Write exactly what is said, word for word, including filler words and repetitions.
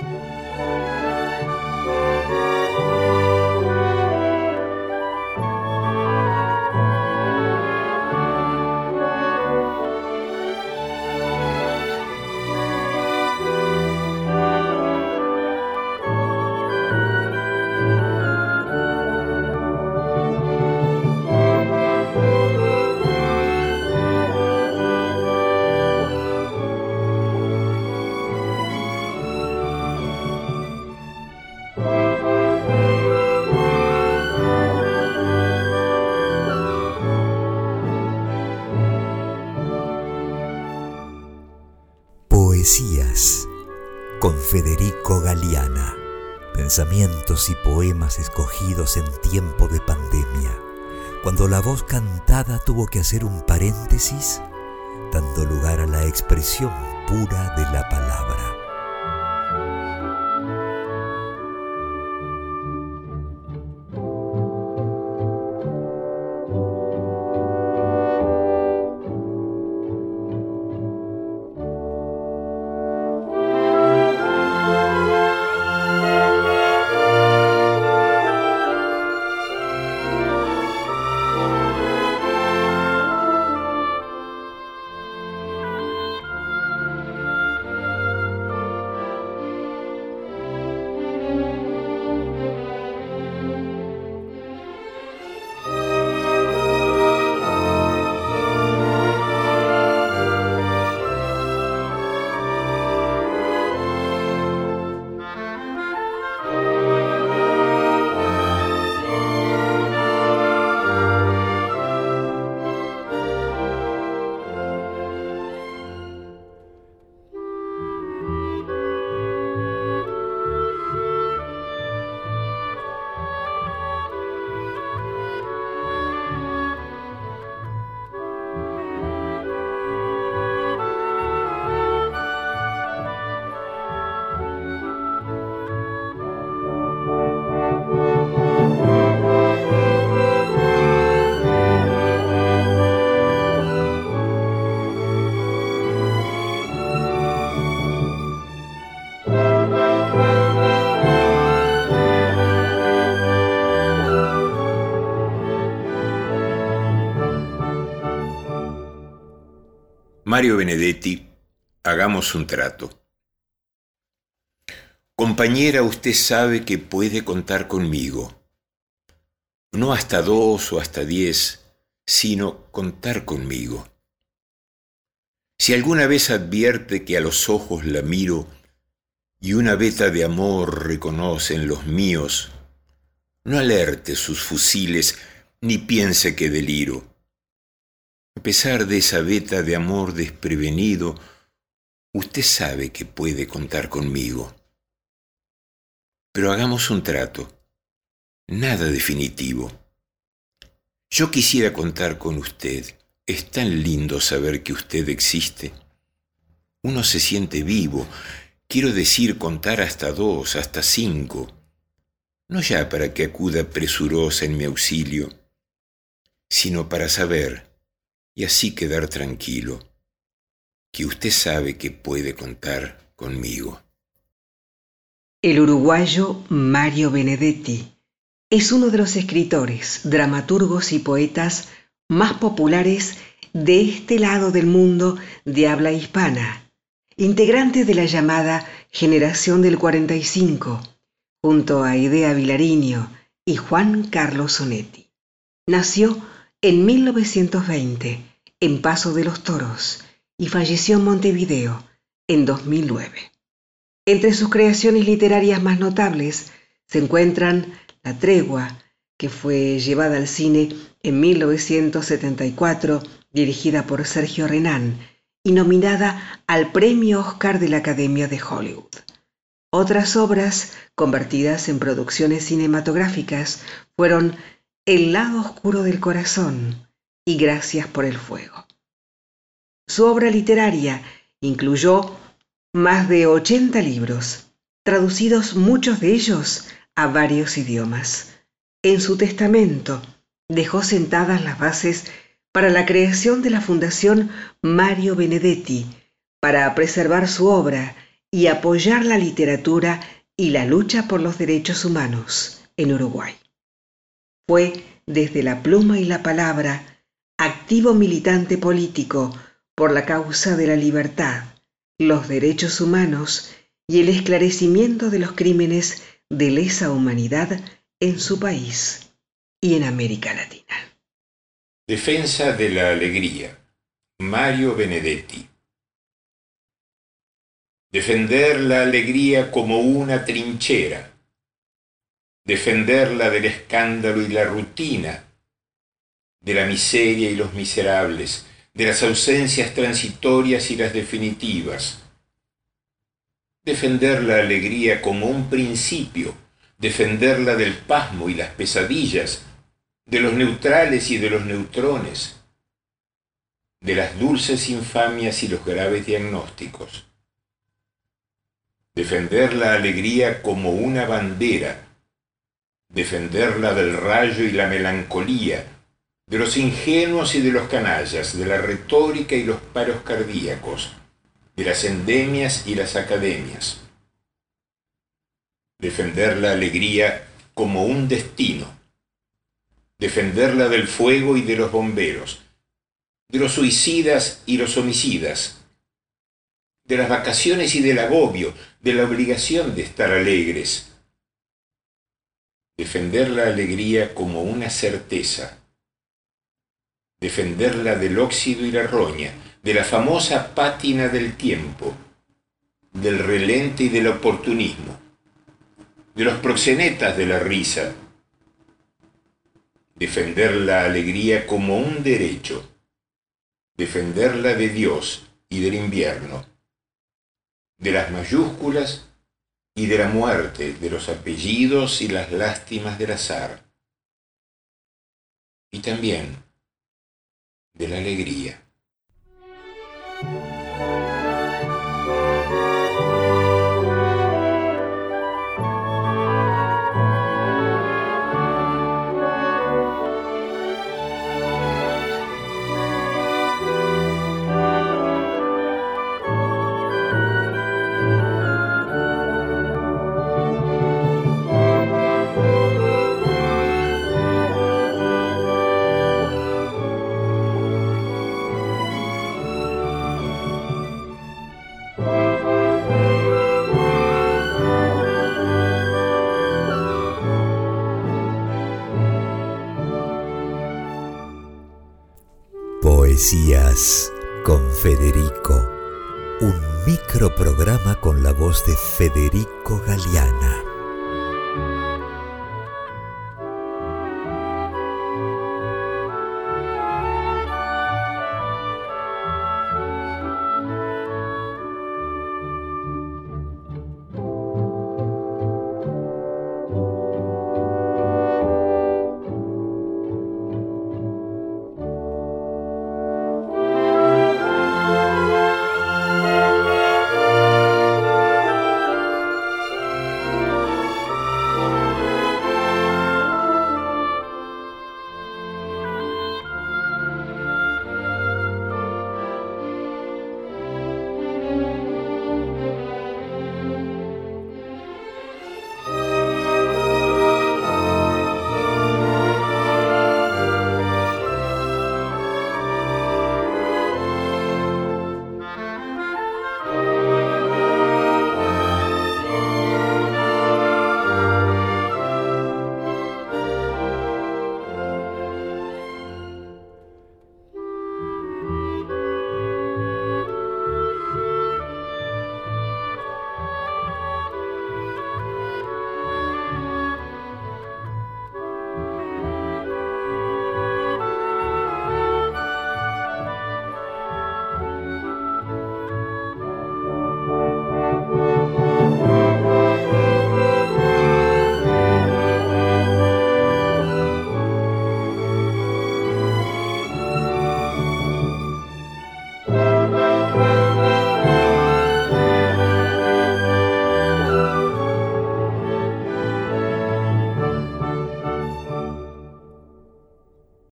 Poesías con Federico Galeana. Pensamientos y poemas escogidos en tiempo de pandemia, cuando la voz cantada tuvo que hacer un paréntesis, dando lugar a la expresión pura de la palabra. Mario Benedetti, hagamos un trato. Compañera, usted sabe que puede contar conmigo. No hasta dos o hasta diez, sino contar conmigo. Si alguna vez advierte que a los ojos la miro y una veta de amor reconoce en los míos, no alerte sus fusiles ni piense que deliro. A pesar de esa veta de amor desprevenido, usted sabe que puede contar conmigo. Pero hagamos un trato, nada definitivo. Yo quisiera contar con usted. Es tan lindo saber que usted existe. Uno se siente vivo. Quiero decir contar hasta dos, hasta cinco. No ya para que acuda presurosa en mi auxilio, sino para saber, y así quedar tranquilo, que usted sabe que puede contar conmigo. El uruguayo Mario Benedetti es uno de los escritores, dramaturgos y poetas más populares de este lado del mundo de habla hispana, integrante de la llamada Generación del cuarenta y cinco, junto a Idea Vilariño y Juan Carlos Onetti. Nació en mil novecientos veinte, en Paso de los Toros, y falleció en Montevideo en dos mil nueve. Entre sus creaciones literarias más notables se encuentran La Tregua, que fue llevada al cine en mil novecientos setenta y cuatro, dirigida por Sergio Renán, y nominada al Premio Oscar de la Academia de Hollywood. Otras obras convertidas en producciones cinematográficas fueron El lado oscuro del corazón y Gracias por el fuego. Su obra literaria incluyó más de ochenta libros, traducidos muchos de ellos a varios idiomas. En su testamento dejó sentadas las bases para la creación de la Fundación Mario Benedetti, para preservar su obra y apoyar la literatura y la lucha por los derechos humanos en Uruguay. Fue, desde la pluma y la palabra, activo militante político por la causa de la libertad, los derechos humanos y el esclarecimiento de los crímenes de lesa humanidad en su país y en América Latina. Defensa de la alegría. Mario Benedetti. Defender la alegría como una trinchera. Defenderla del escándalo y la rutina, de la miseria y los miserables, de las ausencias transitorias y las definitivas. Defender la alegría como un principio, defenderla del pasmo y las pesadillas, de los neutrales y de los neutrones, de las dulces infamias y los graves diagnósticos. Defender la alegría como una bandera, defenderla del rayo y la melancolía, de los ingenuos y de los canallas, de la retórica y los paros cardíacos, de las endemias y las academias. Defender la alegría como un destino, defenderla del fuego y de los bomberos, de los suicidas y los homicidas, de las vacaciones y del agobio, de la obligación de estar alegres. Defender la alegría como una certeza, defenderla del óxido y la roña, de la famosa pátina del tiempo, del relente y del oportunismo, de los proxenetas de la risa. Defender la alegría como un derecho, defenderla de Dios y del invierno, de las mayúsculas y de la muerte, de los apellidos y las lástimas del azar, y también de la alegría. Poesías con Federico, un microprograma con la voz de Federico Galeana.